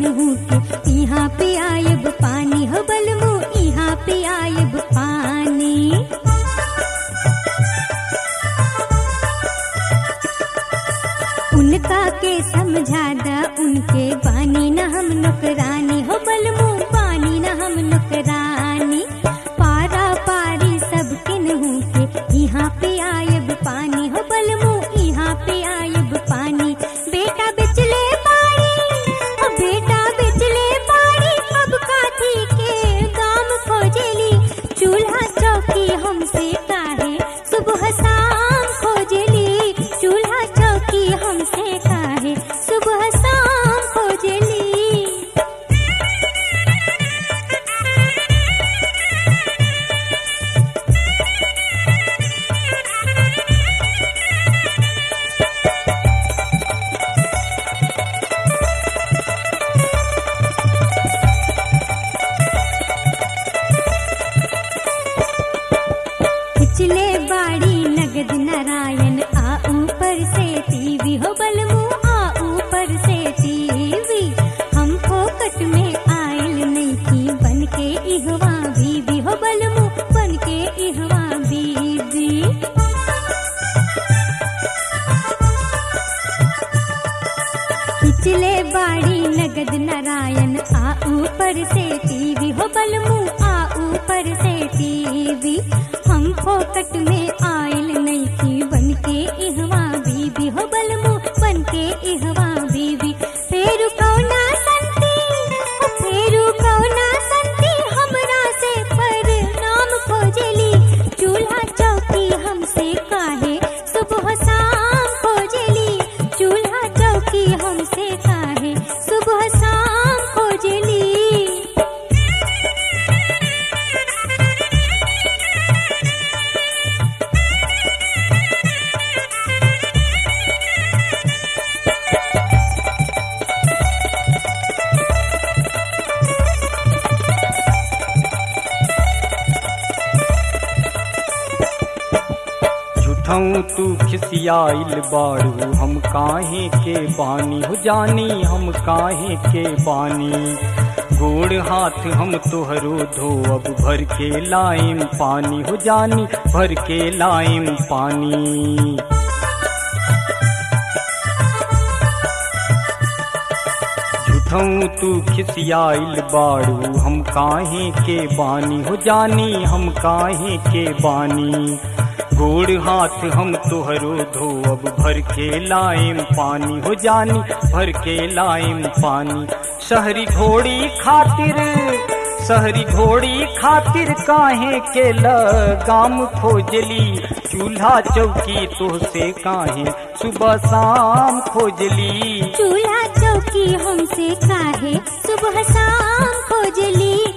किन्हू के यहाँ पे आयब पानी हो बलमू यहाँ पे आयब पानी। उनका के समझादा उनके बानी न हम नुकरानी हो बलमू बानी न हम नुकरानी। पारा पारी सब किन्हू के यहाँ पे आयब पानी हो बलमू यहाँ पे आयब पानी। बेटा बिचले पानी ओ बेटा बिचले पानी अब काठी के दाम खोजेली। चूल्हा चौकी हमसे काहे सुबह शाम खोजेली। चूल्हा चौकी हमसे काहे सुबह शाम खोजेली। पिछले बाड़ी नगद नारायण आ ऊपर से टीवी हो बलमू आ ऊपर से टीवी। हम फोकट में आयल नहीं थी बन के इहवा बीबी हो बलमू बन के इहवा बीबी। पिछले बाड़ी नगद नारायण आ ऊपर से टीवी हो बलमू आ ऊपर से टीवी। हम फोकट में आयल नहीं थी बन के इहवा बीबी हो बलमू बन के इहवा बीबी। फेरू कौना संती फेरू कौना संती हमरा से पर नाम खोजेली। चूल्हा चौकी हमसे काहे सुबह शाम खोजेली। चूल्हा चौकी हमसे काहे सुबह शाम खोजेली। झूठऊ तू खिसियाइल बाड़ू हम काहे के बानी हो जानी हम काहे के बानी। गोड़ हाथ हम तोहरो धोअब भर के लाइम पानी हो जानी भर के लाइम पानी। झूठऊ तू खिसियाइल बाड़ू हम काहे के बानी हो जानी हम काहे के बानी। गोड़ हाथ हम तोहरो धोअब भर के लाइम पानी हो जानी भर के लाइम पानी। शहरी घोड़ी खातिर काहे के लगाम खोजली। चूल्हा चौकी तोहसे काहे सुबह शाम खोजली। चूल्हा चौकी हमसे काहे सुबह शाम खोजली।